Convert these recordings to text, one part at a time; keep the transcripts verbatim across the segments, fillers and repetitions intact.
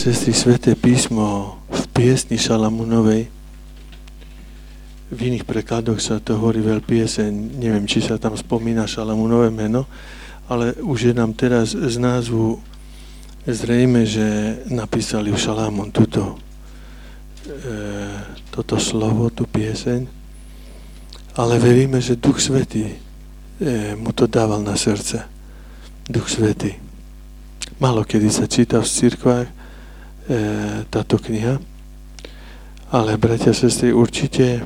Sestry, Sväté písmo v piesni Šalamúnovej, v iných prekladoch sa to hovorí veľpieseň, neviem, či sa tam spomína Šalamúnové meno, ale už je nám teraz z názvu zrejme, že napísali v Šalamún túto, e, toto slovo, tú pieseň, ale veríme, že Duch Svätý e, mu to dával na srdce. Duch Svätý. Málo kedy sa číta v cirkvách táto kniha, ale bratia a sestry, určite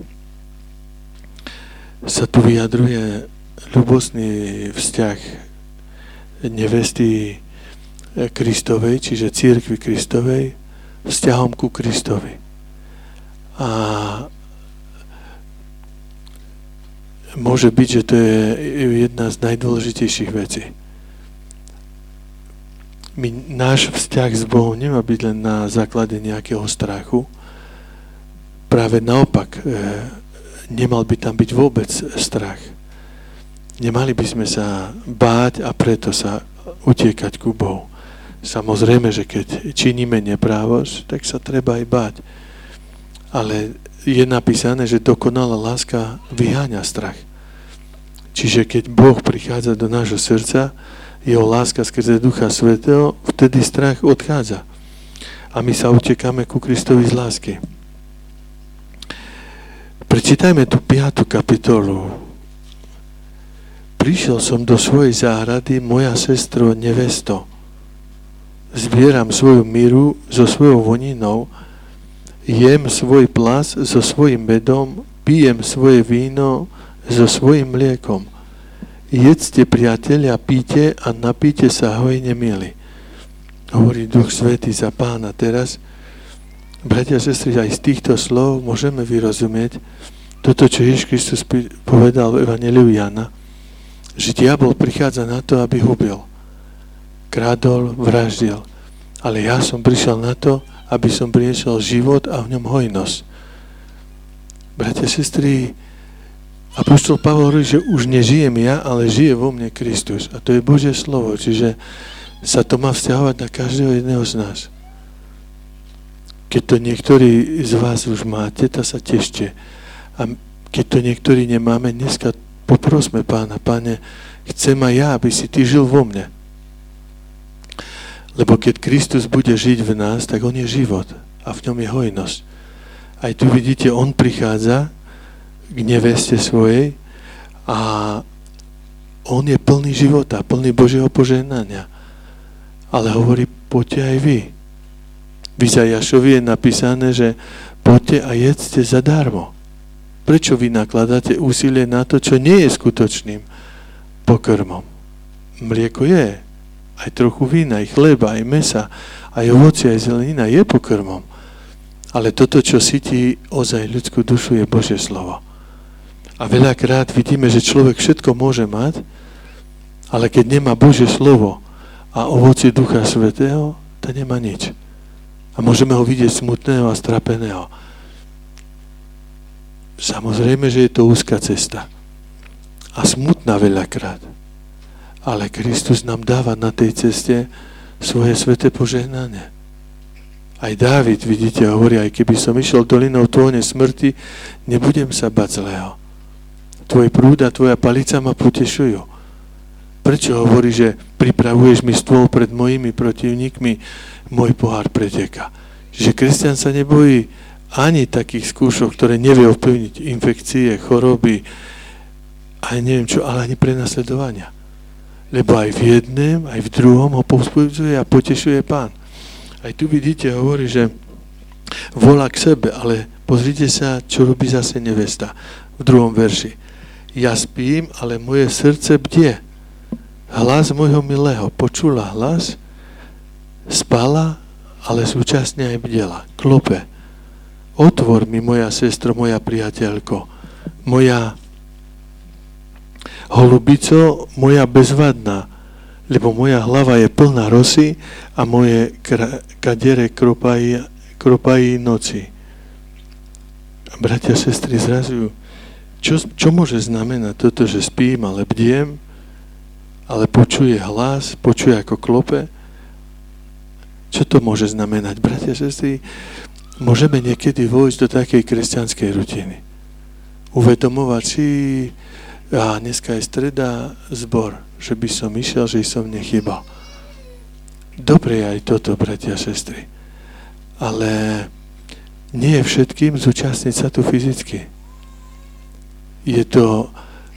sa tu vyjadruje ľubostný vzťah nevesty Kristovej, čiže cirkvi Kristovej, vzťahom ku Kristovi. A môže byť, že to je jedna z najdôležitejších vecí. My, náš vzťah s Bohom nemá byť len na základe nejakého strachu. Práve naopak, e, nemal by tam byť vôbec strach. Nemali by sme sa báť a preto sa utiekať ku Bohu. Samozrejme, že keď činíme neprávosť, tak sa treba aj báť. Ale je napísané, že dokonalá láska vyháňa strach. Čiže keď Boh prichádza do nášho srdca, jeho láska skrze Ducha Svätého, vtedy strach odchádza. A my sa utekáme ku Kristovi z lásky. Prečítajme tú piatu kapitolu. Prišiel som do svojej záhrady, moja sestro, nevesto. Zbieram svoju miru so svojou voninou, jem svoj plas so svojím medom, pijem svoje víno so svojím mliekom. Jedzte, priatelia, píte a napíte sa hojne, milí. Hovorí Duch Svätý za Pána teraz. Bratia a sestry, aj z týchto slov môžeme vyrozumieť toto, čo Ježiš Kristus povedal v Evanjeliu Jana, že diabol prichádza na to, aby hubil. Kradol, vraždil. Ale ja som prišiel na to, aby som priniesol život a v ňom hojnosť. Bratia a sestry, apoštol Pavol hovorí, že už nežijem ja, ale žije vo mne Kristus. A to je Božie slovo, čiže sa to má vzťahovať na každého jedného z nás. Keď to niektorí z vás už máte, to sa tešte. A keď to niektorí nemáme, dneska poprosme Pána, Pane, chcem aj ja, aby si Ty žil vo mne. Lebo keď Kristus bude žiť v nás, tak On je život a v ňom je hojnosť. Aj tu vidíte, On prichádza k neveste svojej a on je plný života, plný Božieho požehnania. Ale hovorí, poďte aj vy. V Izajašovi je napísané, že poďte a jedzte zadarmo. Prečo vy nakladáte úsilie na to, čo nie je skutočným pokrmom? Mlieko je, aj trochu vína, aj chleba, aj mesa, aj ovocie, aj zelenina je pokrmom. Ale toto, čo sytí ozaj ľudskú dušu, je Božie slovo. A veľakrát vidíme, že človek všetko môže mať, ale keď nemá Božie slovo a ovocie Ducha Svätého, to nemá nič. A môžeme ho vidieť smutného a strapeného. Samozrejme, že je to úzka cesta. A smutná veľakrát. Ale Kristus nám dáva na tej ceste svoje sväté požehnanie. Aj Dávid, vidíte, hovorí, aj keby som išiel dolinou tóne smrti, nebudem sa bať zlého. Tvoj prúd a tvoja palica ma potešujú. Prečo hovorí, že pripravuješ mi stôl pred mojimi protivníkmi, môj pohár preteká? Že kresťan sa nebojí ani takých skúšok, ktoré nevie ovplyvniť infekcie, choroby, aj neviem čo, ale ani prenasledovania. Lebo aj v jednom, aj v druhom ho povzbudzuje a potešuje Pán. Aj tu vidíte, hovorí, že volá k sebe, ale pozrite sa, čo robí zase nevesta v druhom verši. Ja spím, ale moje srdce bdie. Hlas môjho milého. Počula hlas, spala, ale súčasne aj bdela. Klope. Otvor mi, moja sestro, moja priateľko, moja holubico, moja bezvadná, lebo moja hlava je plná rosy a moje kra- kadere kropají, kropají noci. Bratia, sestry, zrazu Čo, čo môže znamenať toto, že spím, ale bdiem, ale počuje hlas, počuje ako klope? Čo to môže znamenať? Bratia a sestry, môžeme niekedy vojsť do takej kresťanskej rutiny. Uvedomovať si, a dneska je streda, zbor, že by som išiel, že som nechybal. Dobre je aj toto, bratia a sestry. Ale nie je všetkým zúčastniť sa tu fyzicky. Je to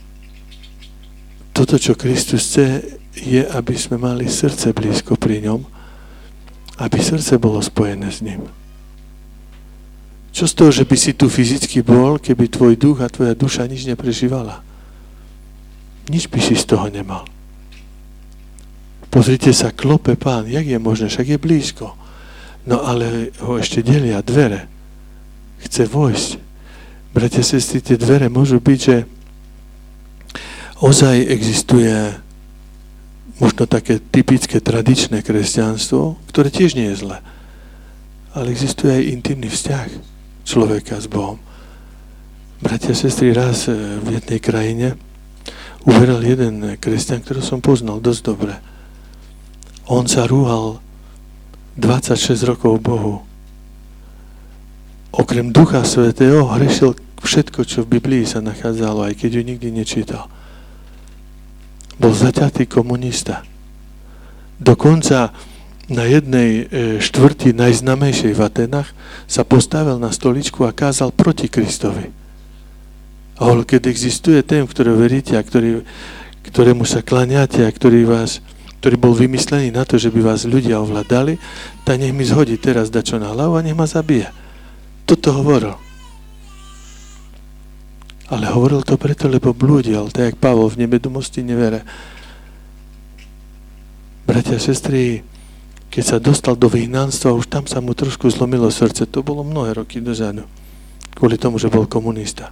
toto, čo Kristus chce, je, aby sme mali srdce blízko pri ňom, aby srdce bolo spojené s ním. Čo z toho, že by si tu fyzicky bol, keby tvoj duch a tvoja duša nič neprežívala? Nič by si z toho nemal. Pozrite sa, klope Pán, jak je možné, však je blízko. No ale ho ešte delia dvere. Chce vojsť. Bratia, sestry, tie dvere môžu byť, že ozaj existuje možno také typické tradičné kresťanstvo, ktoré tiež nie je zlé. Ale existuje aj intimný vzťah človeka s Bohom. Bratia, sestry, raz v jednej krajine uveril jeden kresťan, ktorý som poznal dosť dobre. On sa rúhal dvadsaťšesť rokov Bohu. Okrem Ducha Svätého hrešil všetko, čo v Biblii sa nachádzalo, aj keď ju nikdy nečítal. Bol zaťatý komunista. Dokonca na jednej štvrti najznamejšej v Atenách sa postavil na stoličku a kázal proti Kristovi. A keď existuje ten, v ktorého veríte a ktorý, ktorému sa kláňate a ktorý, vás, ktorý bol vymyslený na to, že by vás ľudia ovládali, tak nech mi zhodí teraz dačo na hlavu a nech ma zabije. Toto hovoril. Ale hovoril to preto, lebo blúdil, tak jak Pavol v nevedomosti nevere. Bratia a sestry, keď sa dostal do vyhnanstva, už tam sa mu trošku zlomilo srdce. To bolo mnohé roky dozadu. Kvôli tomu, že bol komunista.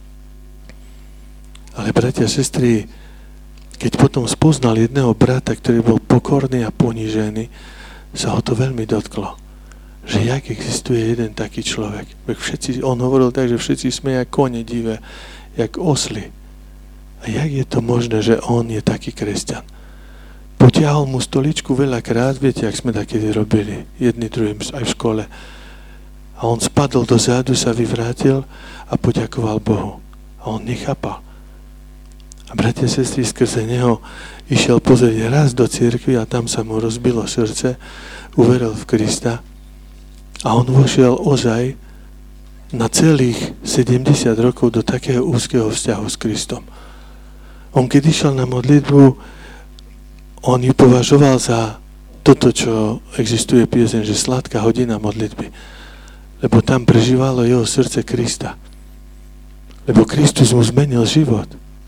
Ale bratia a sestry, keď potom spoznal jedného brata, ktorý bol pokorný a ponížený, sa ho to veľmi dotklo. Že jak existuje jeden taký človek. Všetci, on hovoril tak, že všetci sme jak kone divé, jak osly. A jak je to možné, že on je taký kresťan? Potiahol mu stoličku veľakrát, viete, jak sme takedy robili, jedni druhým aj v škole. A on spadol dozadu, sa vyvrátil a poďakoval Bohu. A on nechápal. A bratia a sestry, skrze neho išiel pozrieť raz do cirkvi a tam sa mu rozbilo srdce, uveril v Krista a on vošiel ozaj na celých sedemdesiat rokov do takého úzkeho vzťahu s Kristom. On keď išiel na modlitbu, on ju považoval za toto, čo existuje pieseň, že sladká hodina modlitby. Lebo tam prežívalo jeho srdce Krista. Lebo Kristus mu zmenil život.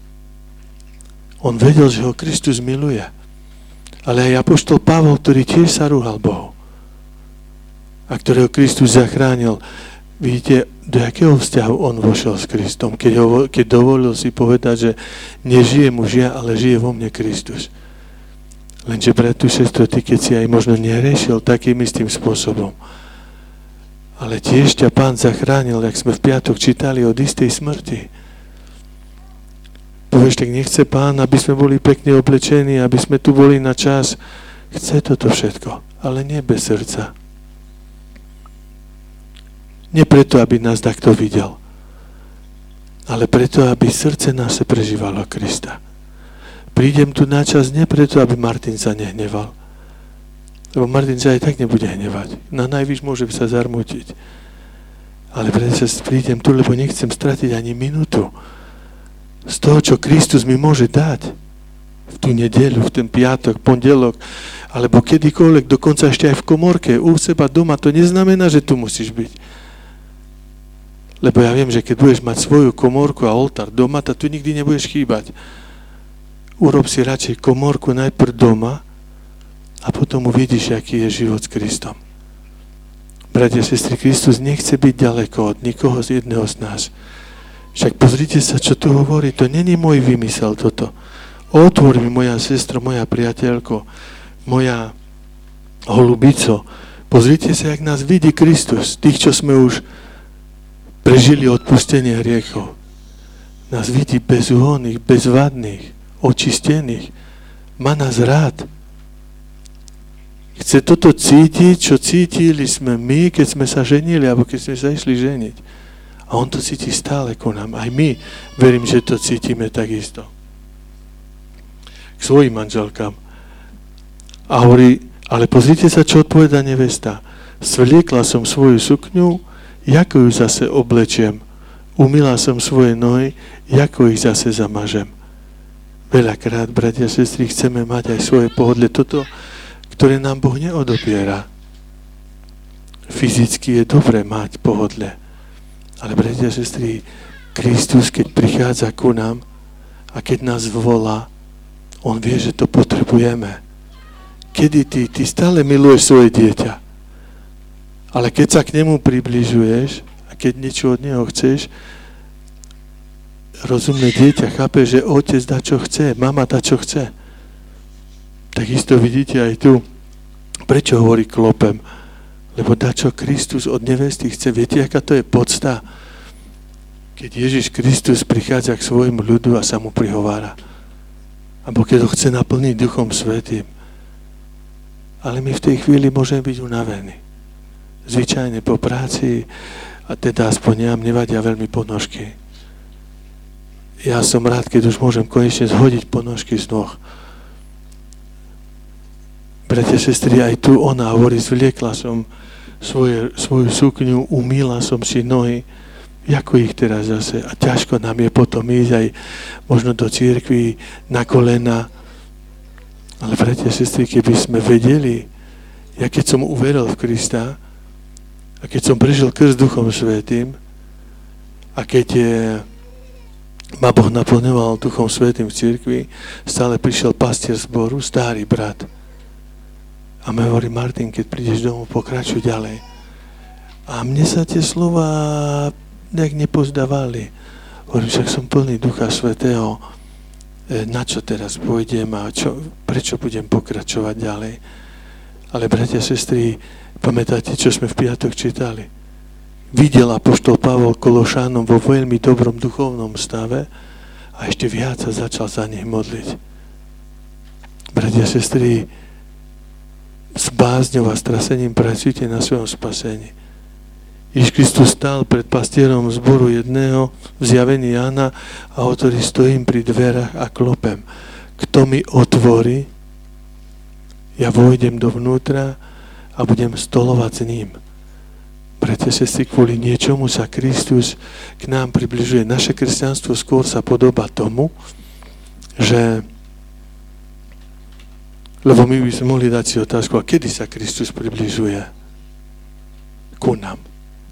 On vedel, že ho Kristus miluje. Ale aj apoštol Pavol, ktorý tiež sa rúhal Bohu a ktorého Kristus zachránil, vidíte, do jakého vzťahu on vošiel s Kristom, keď, ho, keď dovolil si povedať, že nežije už ja, ale žije vo mne Kristus. Lenže, bratu, sestro, ty keď si aj možno neriešil takým istým spôsobom, ale tiež ťa Pán zachránil, jak sme v piatok čítali, od istej smrti. Povieš, tak nechce Pán, aby sme boli pekne oblečení, aby sme tu boli na čas. Chce toto všetko, ale nie bez srdca. Nie preto, aby nás takto videl, ale preto, aby srdce naše prežívalo Krista. Prídem tu na čas nie preto, aby Martin sa nehneval. Lebo Martin sa aj tak nebude hnevať. Na najvyš môže sa zarmútiť. Ale preto prídem tu, lebo nechcem stratiť ani minútu z toho, čo Kristus mi môže dať. V tú nedeľu, v ten piatok, pondelok, alebo kedykoľvek, dokonca ešte aj v komórke, u seba doma, to neznamená, že tu musíš byť. Lebo ja viem, že keď budeš mať svoju komórku a oltár doma, tak tu nikdy nebudeš chýbať. Urob si radšej komórku najprv doma a potom uvidíš, aký je život s Kristom. Bratia a sestry, Kristus nechce byť ďaleko od nikoho z jedného z nás. Však pozrite sa, čo tu hovorí. To není môj vymysel toto. Otvor mi, moja sestro, moja priateľko, moja holubico. Pozrite sa, jak nás vidí Kristus. Tých, čo sme už prežili odpustenie hriechov. Nás vidí bezúhonných, bezvadných, očistených. Má nás rád. chce toto cítiť, čo cítili sme my, keď sme sa ženili, alebo keď sme sa išli ženiť. A on to cíti stále ku nám. Aj my, verím, že to cítime takisto. K svojim manželkám. A hovorí, ale pozrite sa, čo odpoveda nevesta. Svliekla som svoju sukňu, ako ju zase oblečiem. Umyla som svoje nohy, ako ich zase zamažem. Veľakrát, bratia a sestry, chceme mať aj svoje pohodlie. Toto, ktoré nám Boh neodopiera. Fyzicky je dobré mať pohodlie. Ale, bratia a sestry, Kristus, keď prichádza ku nám a keď nás volá, on vie, že to potrebujeme. Kedy ty, ty stále miluješ svoje dieťa. Ale keď sa k nemu približuješ a keď niečo od neho chceš, rozumné dieťa chápe, že otec dá, čo chce, mama dá, čo chce. Takisto vidíte aj tu, prečo hovorí klopem. Lebo dá, čo Kristus od nevesty chce. Viete, aká to je podsta? Keď Ježiš Kristus prichádza k svojmu ľudu a sa mu prihovára. Alebo keď ho chce naplniť Duchom Svätým. Ale my v tej chvíli môžeme byť unavení. Zvyčajne po práci, a teda aspoň nám nevadia veľmi ponožky. Ja som rád, keď už môžem konečne zhodiť ponožky z noh. Bratia, sestry, aj tu ona hovorí, zvliekla som svoje, svoju sukňu, umýla som si nohy, ako ich teraz zase. A ťažko nám je potom ísť aj možno do cirkvi na kolena. Ale bratia, sestry, keby sme vedeli, ja keď som uveril v Krista a keď som prežil krst Duchom Svätým a keď je, ma Boh naplňoval Duchom Svätým v cirkvi, stále prišiel pastier zboru, starý brat. A mi hovorí, Martin, keď prídeš domov, pokračuj ďalej. A mne sa tie slova nejak nepozdávali. Hovorím, však som plný Ducha Svätého, na čo teraz pôjdem a čo, prečo budem pokračovať ďalej. Ale bratia a sestry, pamätáte, čo sme v piatok čítali? Videl apoštol Pavol Kološanom vo veľmi dobrom duchovnom stave a ešte viac sa začal za nich modliť. Bratia a sestry, s bázňou a strasením pracujte na svojom spasení. Ježiš Kristus stál pred pastierom zboru jedného v zjavení Jána a hovorí, stojím pri dverách a klopem. Kto mi otvorí, ja vojdem dovnútra a budem stolovať s ním. Bratia, sestry, kvôli niečomu sa Kristus k nám približuje. Naše kresťanstvo skôr sa podobá tomu, že lebo my by sme mohli dať si otázku, a kedy sa Kristus približuje ku nám?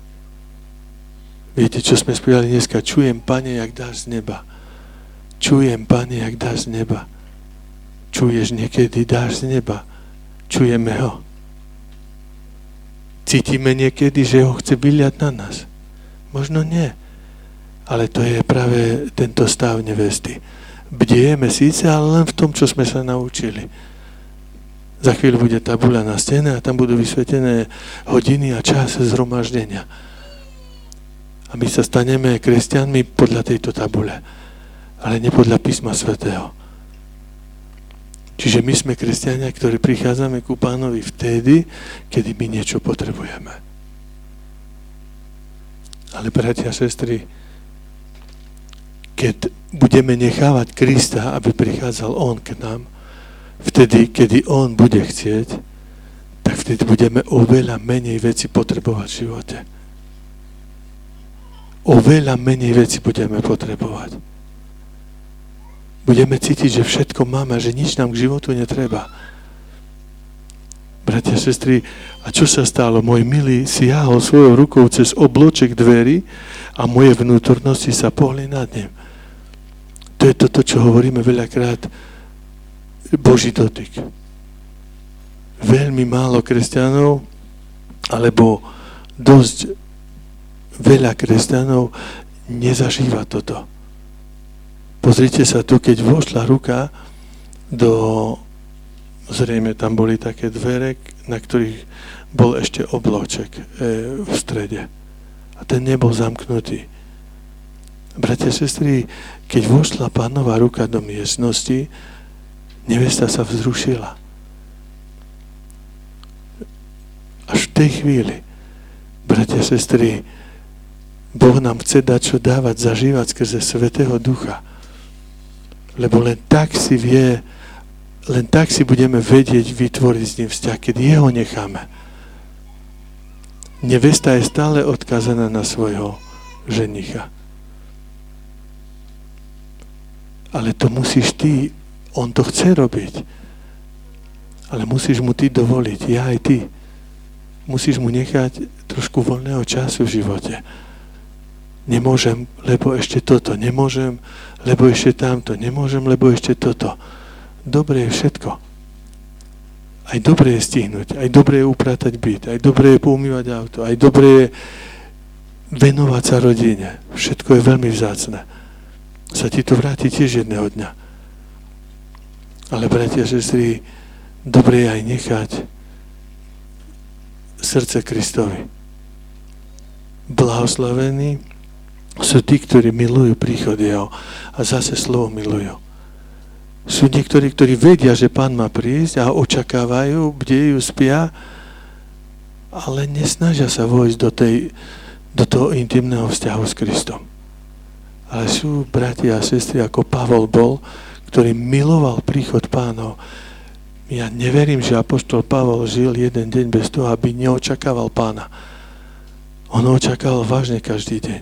Viete, čo sme spievali dneska? Čujem, Pane, jak dáš z neba. Čujem, Pane, jak dáš z neba. Čuješ niekedy dáš z neba. Čujeme ho. Cítime niekedy, že ho chce vyliať na nás. Možno nie. Ale to je práve tento stav nevesty. Bdieme síce, ale len v tom, čo sme sa naučili. Za chvíľu bude tabuľa na stene a tam budú vysvetené hodiny a čas zhromaždenia. A my sa staneme kresťanmi podľa tejto tabule, ale nie podľa písma svätého. Čiže my sme kresťania, ktorí prichádzame ku Pánovi vtedy, kedy my niečo potrebujeme. Ale bratia a sestry, keď budeme nechávať Krista, aby prichádzal On k nám, vtedy, kedy On bude chcieť, tak vtedy budeme oveľa menej veci potrebovať v živote. Oveľa menej veci budeme potrebovať. Budeme cítiť, že všetko máme a že nič nám k životu netreba. Bratia a sestry, a čo sa stalo? Môj milý siahol svojou rukou cez obloček dverí a moje vnútornosti sa pohli nad ním. To je toto, čo hovoríme veľakrát, Boží dotyk. Veľmi málo kresťanov, alebo dosť veľa kresťanov nezažíva toto. Pozrite sa tu, keď vošla ruka do, zrejme tam boli také dvere, na ktorých bol ešte obloček e, v strede. A ten nebol zamknutý. Bratia a sestry, keď vošla Pánova ruka do miestnosti, nevesta sa vzrušila. Až v tej chvíli, bratia, sestry, Boh nám chce dať čo dávať, zažívať skrze Svätého Ducha. Lebo len tak si vie, len tak si budeme vedieť vytvoriť s ním vzťah, keď jeho necháme. Nevesta je stále odkázaná na svojho ženicha. Ale to musíš ty, on to chce robiť. Ale musíš mu ty dovoliť, ja aj ty. Musíš mu nechať trošku voľného času v živote. Nemôžem, lebo ešte toto. Nemôžem, lebo ešte tamto. Nemôžem, lebo ešte toto. Dobre je všetko. Aj dobre je stihnúť. Aj dobre je upratať byt. Aj dobre je poumývať auto. Aj dobre je venovať sa rodine. Všetko je veľmi vzácne. Sa ti to vráti tiež jedného dňa. Ale bratia, sestry, dobre je aj nechať srdce Kristovi. Blahoslavení sú tí, ktorí milujú príchod jeho a zase slovo milujú. Sú niektorí, ktorí vedia, že Pán má prísť a očakávajú, bdejú, spia, ale nesnažia sa vojsť do, tej, do toho intimného vzťahu s Kristom. Ale sú bratia a sestry, ako Pavol bol, ktorý miloval príchod Pánov. Ja neverím, že apoštol Pavol žil jeden deň bez toho, aby neočakával Pána. On očakával vážne každý deň.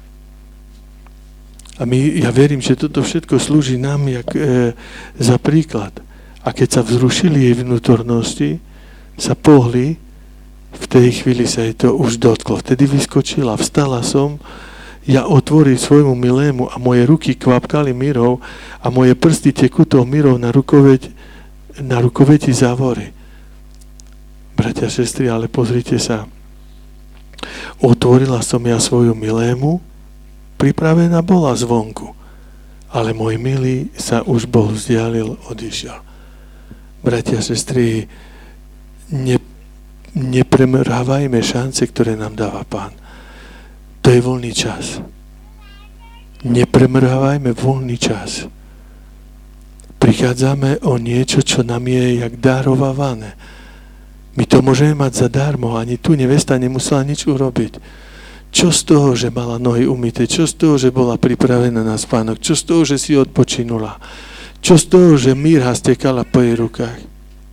A my, ja verím, že toto všetko slúži nám jak, e, za príklad. A keď sa vzrušili jej vnútornosti, sa pohli, v tej chvíli sa jej to už dotklo. Vtedy vyskočila, vstala som, ja otvorím svojmu milému a moje ruky kvapkali myrou a moje prsty tekutou myrou na rukoveď, na rukoveti závory. Bratia, sestry, ale pozrite sa. Otvorila som ja svoju milému, pripravená bola zvonku, ale môj milý sa už bol vzdialil, odišiel. Bratia, sestry, ne, nepremrhávajme šance, ktoré nám dáva Pán. To je voľný čas. Nepremrhávajme voľný čas. Prichádzame o niečo, čo nám je jak darovávané. My to môžeme mať zadarmo, ani tu nevesta nemusela nič urobiť. Čo z toho, že mala nohy umyté? Čo z toho, že bola pripravená na spánok? Čo z toho, že si odpočinula? Čo z toho, že mírha stekala po jej rukách?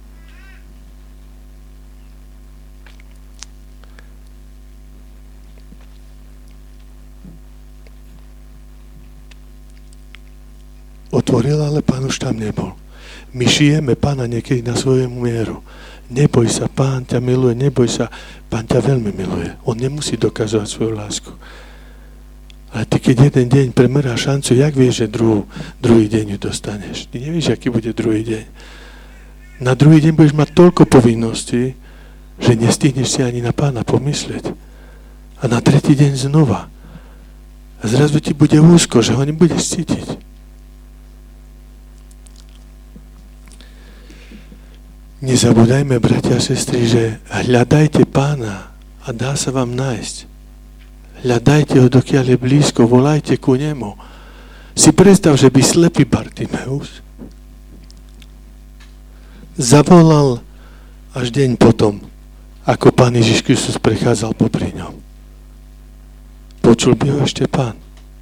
Otvorila, ale Pán už tam nebol. My šijeme Pána niekedy na svoju mieru. Neboj sa, Pán ťa miluje, neboj sa, Pán ťa veľmi miluje. On nemusí dokazovať svoju lásku. Ale ty, keď jeden deň premeráš šancu, jak vieš, že druhú, druhý deň ju dostaneš? Ty nevieš, aký bude druhý deň. Na druhý deň budeš mať toľko povinností, že nestihneš si ani na Pána pomyslieť. A na tretí deň znova. A zrazu ti bude úzko, že ho nebudeš cítiť. Nezabúdajme, bratia a sestry, že hľadajte Pána a dá sa vám nájsť. Hľadajte ho, dokiaľ je blízko, volajte ku nemu. Si predstav, že by slepý Bartimeus zavolal až deň potom, ako Pán Ježiš Kristus prechádzal popri ňom. Počul by ho ešte Pán.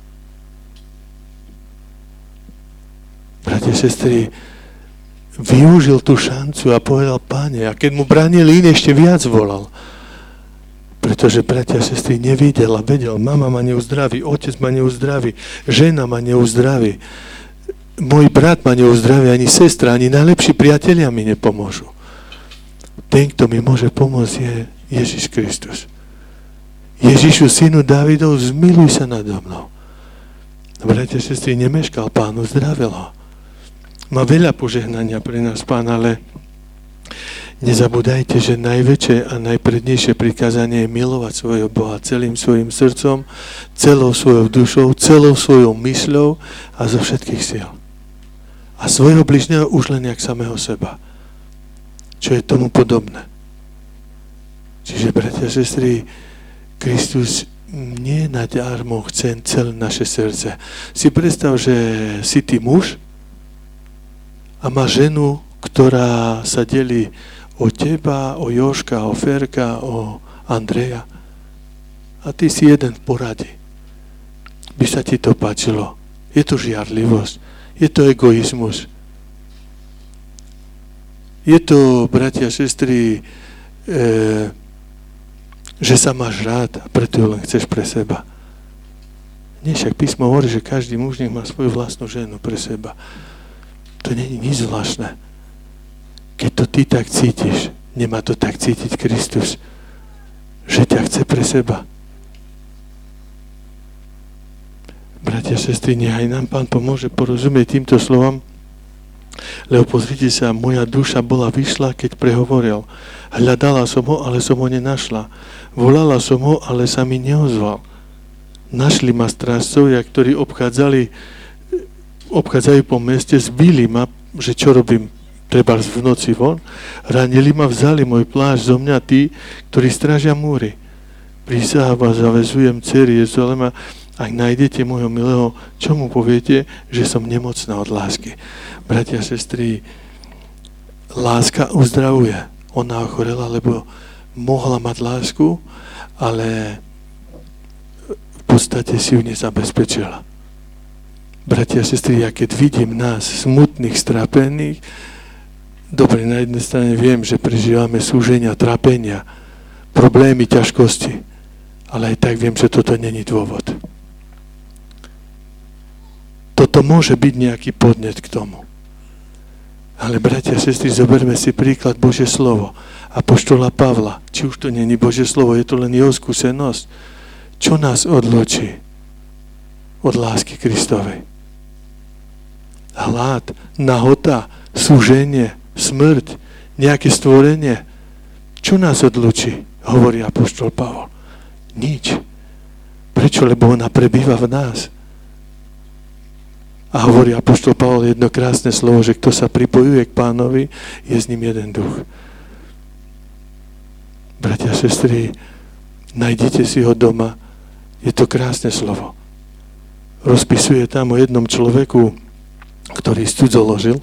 Bratia a sestry, využil tú šancu a povedal: Páne, a keď mu bránili iné, ešte viac volal. Pretože, bratia a sestry, nevidel a vedel, mama ma neuzdraví, otec ma neuzdraví, žena ma neuzdraví, môj brat ma neuzdraví, ani sestra, ani najlepší priatelia mi nepomôžu. Ten, kto mi môže pomôcť, je Ježiš Kristus. Ježišu, synu Dávidov, zmiluj sa nado mnou. Bratia a sestry, nemeškal Pán, uzdravil ho. Má veľa požehnania pre nás Pán, ale nezabúdajte, že najväčšie a najprednejšie prikázanie je milovať svojho Boha celým svojim srdcom, celou svojou dušou, celou svojou mysľou a zo všetkých síl. A svojho bližného už len jak samého seba. Čo je tomu podobné. Čiže, bratia a sestry, Kristus nie naďarmo chce celé naše srdce. Si predstav, že si ty muž a má ženu, ktorá sa delí o teba, o Joška, o Ferka, o Andreja. A ty si jeden v poradí. By sa ti to páčilo. Je to žiarlivosť. Je to egoizmus. Je to, bratia a sestry, e, že sa máš rád a preto ju len chceš pre seba. Nie, však písmo hovorí, že každý muž nech má svoju vlastnú ženu pre seba. To nie je nič zvláštne. Keď to ty tak cítiš, nemá to tak cítiť Kristus, že ťa chce pre seba. Bratia a sestry, nechaj nám Pán pomôže porozumieť týmto slovom, lebo pozrite sa, moja duša bola vyšla, keď prehovoril. Hľadala som ho, ale som ho nenašla. Volala som ho, ale sa mi neozval. Našli ma strážcovia, ktorí obchádzali, obchádzajú po meste, zbili ma, že čo robím, treba v noci von. Ranili ma, vzali môj plášť zo mňa tí, ktorí strážia múry. Prísahám vás, zavezujem dcery Jeruzalema, ak nájdete môjho milého, čo mu poviete, že som nemocná od lásky. Bratia a sestry, láska uzdravuje. Ona ochorela, lebo mohla mať lásku, ale v podstate si ju nezabezpečila. Bratia a sestry, ja keď vidím nás smutných, strápených, dobre, na jednej strane viem, že prežívame súženia, trápenia, problémy, ťažkosti, ale aj tak viem, že toto není dôvod. Toto môže byť nejaký podnet k tomu. Ale bratia a sestry, zoberme si príklad Božie slovo. Apoštola Pavla, či už to není Božie slovo, je to len jeho skúsenosť. Čo nás odločí od lásky Kristovej? Hlad, nahota, súženie, smrť, nejaké stvorenie. Čo nás odlučí, hovorí apoštol Pavol? Nič. Prečo? Lebo ona prebýva v nás. A hovorí apoštol Pavol jedno krásne slovo, že kto sa pripojuje k Pánovi, je s ním jeden duch. Bratia a sestry, nájdite si ho doma. Je to krásne slovo. Rozpisuje tam o jednom človeku, ktorý cudzoložil.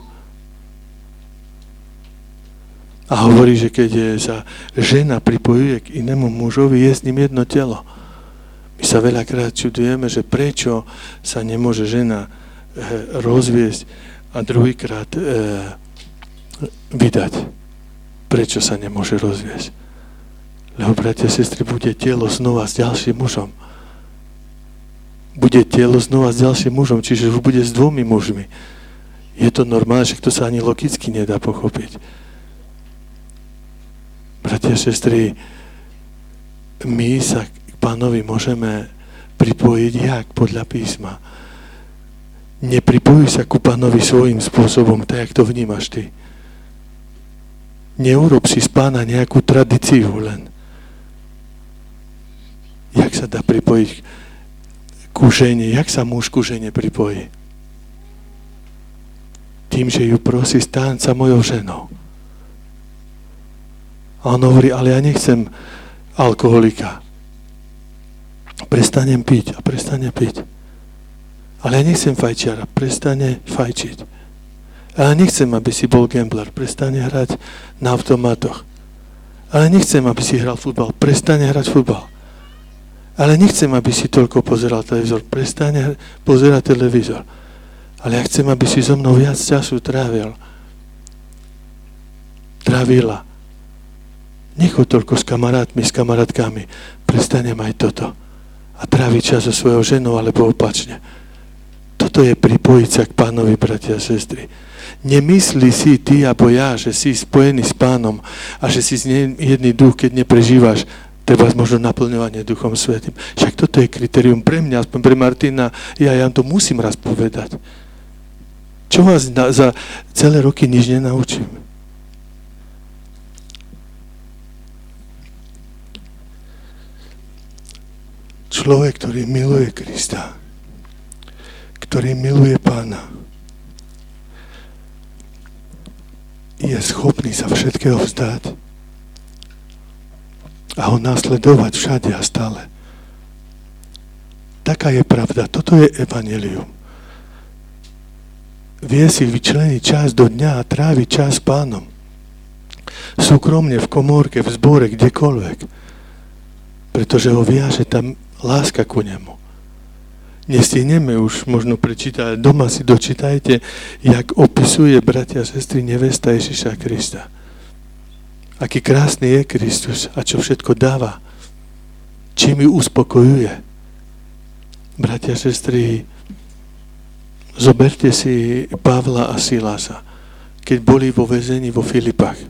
A hovorí, že keď sa žena pripojuje k inému mužovi, je s ním jedno telo. My sa veľakrát čudujeme, že prečo sa nemôže žena rozviesť a druhýkrát e, vydať. Prečo sa nemôže rozviesť? Lebo, bratia a sestry, bude telo znova s ďalším mužom. Bude telo znova s ďalším mužom, čiže už bude s dvomi mužmi. Je to normálne, že to sa ani logicky nedá pochopiť. Bratia a sestry, my sa k Pánovi môžeme pripojiť jak podľa písma. Nepripojuj sa ku Pánovi svojím spôsobom, tak, jak to vnímaš ty. Neurob si z Pána nejakú tradíciu len. Jak sa dá pripojiť ku žene? Jak sa muž ku žene pripojí? Tým, že ju prosí, stáň sa mojou ženou. A on hovorí, ale ja nechcem alkoholika. Prestanem piť a prestane piť. Ale ja nechcem fajčiara, prestane fajčiť. A ja nechcem, aby si bol gambler, prestane hrať na automatoch. Ale nechcem, aby si hral futbal, prestane hrať futbal. Ale nechcem, aby si toľko pozeral televízor, prestane pozerať televízor. Ale ja chcem, aby si so mnou viac času trávil. Trávila. Nechoď toľko s kamarátmi, s kamarátkami, prestanem aj toto. A tráviť čas so svojou ženou, alebo opačne. Toto je pripojiť sa k Pánovi, bratia a sestry. Nemyslí si ty alebo ja, že si spojený s Pánom a že si z nej jedný duch, keď neprežívaš, treba možno naplňovanie Duchom Svätým. Však toto je kritérium pre mňa, aspoň pre Martina, ja, ja to musím raz povedať. Čo vás na, za celé roky nič nenaučím? Človek, ktorý miluje Krista, ktorý miluje Pána, je schopný sa všetkého vzdať a ho nasledovať všade a stále. Taká je pravda. Toto je evanjelium. Vie si vyčleniť čas do dňa a tráviť čas s Pánom. Súkromne, v komórke, v zbore, kdekoľvek. Pretože ho viaže tam láska ku nemu. Nestihneme už možno prečítať, doma si dočítajte, jak opisuje, bratia a sestry, nevesta Ježiša Krista. Aký krásny je Kristus a čo všetko dáva. Čím ju uspokojuje. Bratia a sestry, zoberte si Pavla a Silasa, keď boli vo väzení vo Filipách.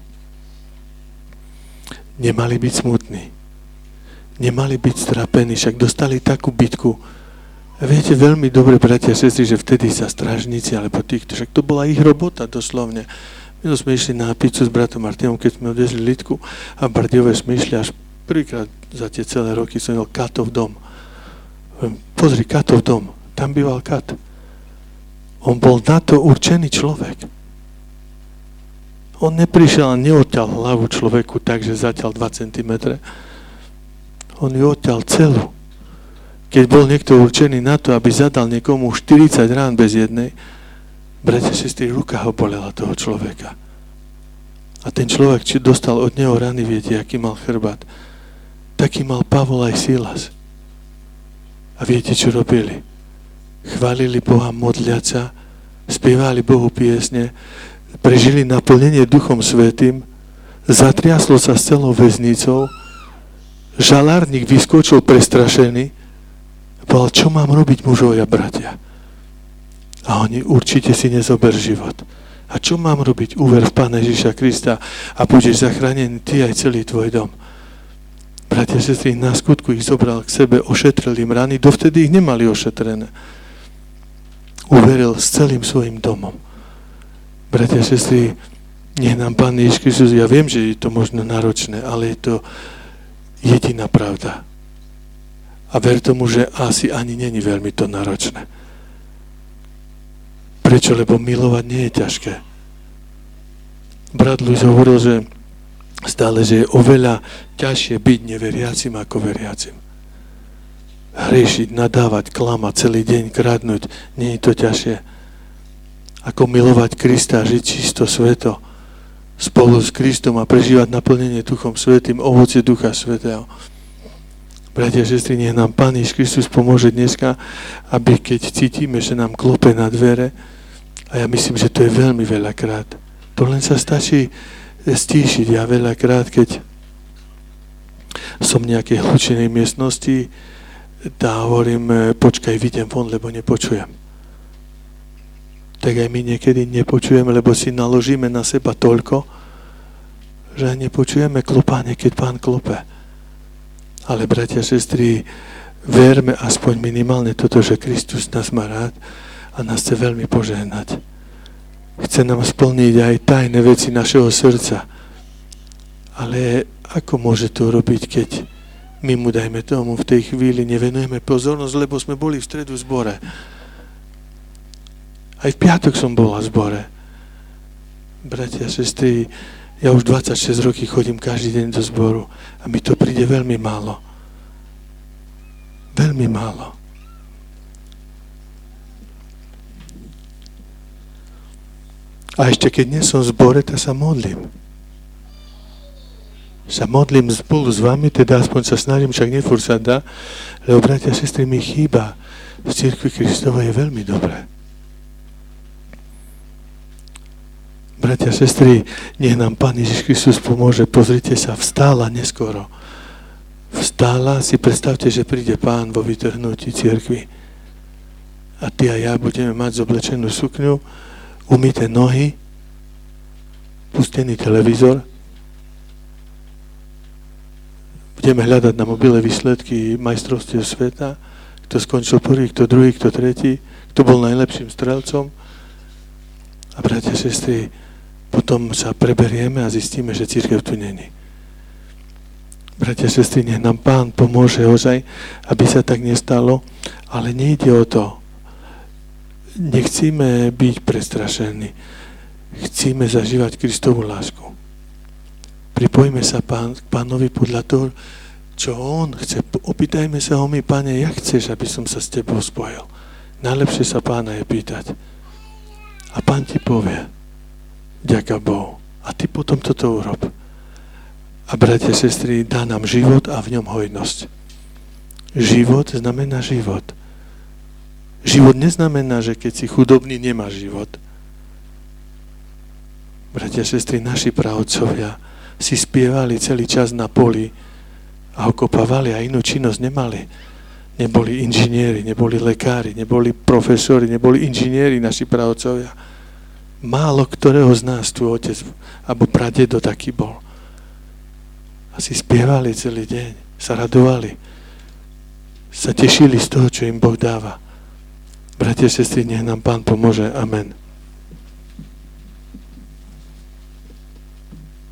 Nemali byť smutní. Nemali byť strapení, však dostali takú bitku. A viete veľmi dobre, bratia a sestry, že vtedy sa strážnici, alebo týchto, však to bola ich robota doslovne. My sme išli na pizzu s bratom Martinom, keď sme odvezli Lidku a v Bardiove sme išli až prvýkrát za tie celé roky som videl Katov dom. Pozri, Katov dom, tam býval Kat. On bol na to určený človek. On neprišiel a neodťal hlavu človeku tak, že zatiaľ dva centimetre. On ju odťal celú. Keď bol niekto určený na to, aby zadal niekomu štyridsať rán bez jednej, bratia, sestry, ruka ho bolela toho človeka. A ten človek, či dostal od neho rany, viete, aký mal chrbát. Taký mal Pavol aj Silas. A viete, čo robili? Chválili Boha, modliať sa, spievali Bohu piesne, prežili naplnenie Duchom Svätým, zatriaslo sa s celou väznicou, žalárnik vyskočil prestrašený a povedal, čo mám robiť, mužovia, bratia? A oni, určite si nezober život. A čo mám robiť? Uver v Pána Ježiša Krista a budeš zachránený ty aj celý tvoj dom. Bratia, sestry, na skutku ich zobral k sebe, ošetril im rany, dovtedy ich nemali ošetrené. Uveril s celým svojim domom. Bratia, sestry, nech nám Pán Ježiš Kristus, ja viem, že je to možno náročné, ale je to jediná pravda. A ver tomu, že asi ani není veľmi to náročné. Prečo? Lebo milovať nie je ťažké. Brat Luis hovoril, že stále, že je oveľa ťažšie byť neveriacim ako veriacim. Hriešiť, nadávať, klamať, celý deň kradnúť, nie je to ťažšie. Ako milovať Krista, žiť čisto, sveto, spolu s Kristom a prežívať naplnenie Duchom Svätým, ovocie Ducha Svätého. Bratia a sestry, nech nám Pán Ježiš Kristus pomôže dneska, aby keď cítime, že nám klope na dvere, a ja myslím, že to je veľmi veľakrát, to len sa stačí stíšiť. Ja veľakrát, keď som v nejakej hlučenej miestnosti, tá hovorím, počkaj, vidím von, lebo nepočujem. Tak aj my niekedy nepočujeme, lebo si naložíme na seba toľko, že nepočujeme klopanie, keď Pán klope. Ale, bratia a sestry, verme aspoň minimálne toto, že Kristus nás má rád a nás chce veľmi požehnať. Chce nám splniť aj tajné veci našeho srdca. Ale ako môže to robiť, keď my mu, dajme tomu, v tej chvíli nevenujeme pozornosť, lebo sme boli v stredu v zbore. Aj v piatok som bola v zbore. Bratia a sestry, ja už dvadsaťšesť rokov chodím každý deň do zboru a mi to príde veľmi málo. Veľmi málo. A ešte keď nie som v zbore, tak sa modlím. Sa modlím spolu s vami, teda aspoň sa snažím, však nefúr sa dá, lebo, bratia a sestry, mi chýba v cirkvi Kristovej je veľmi dobré. Bratia a sestry, nech nám Pán Ježiš Kristus pomôže. Pozrite sa, vstála neskoro. Vstála, si predstavte, že príde Pán vo vytrhnutí cirkvi. A ty a ja budeme mať zoblečenú sukňu, umyté nohy, pustený televízor. Budeme hľadať na mobile výsledky majstrovstiev sveta, kto skončil prvý, kto druhý, kto tretí, kto bol najlepším strelcom. A bratia a sestry, potom sa preberieme a zistíme, že cirkev tu není. Bratia a sestry, nech nám Pán pomôže ozaj, aby sa tak nestalo, ale nejde o to. Nechcíme byť prestrašení. Chcíme zažívať Kristovú lásku. Pripojme sa pán, k Pánovi podľa toho, čo On chce. Opýtajme sa ho my, Pane, jak chceš, aby som sa s Tebou spojil. Najlepšie sa Pána je pýtať. A Pán ti povie, vďaka Bohu. A ty potom toto urob. A bratia, sestry, dá nám život a v ňom hojnosť. Život znamená život. Život neznamená, že keď si chudobný, nemáš život. Bratia, sestry, naši pravcovia si spievali celý čas na poli a okopávali a inú činnosť nemali. Neboli inžinieri, neboli lekári, neboli profesori, neboli inžinieri naši pravcovia. Málo ktorého z nás tu otec alebo pradedo taký bol. A si spievali celý deň, sa radovali, sa tešili z toho, čo im Boh dáva. Bratia, sestry, nech nám Pán pomôže. Amen.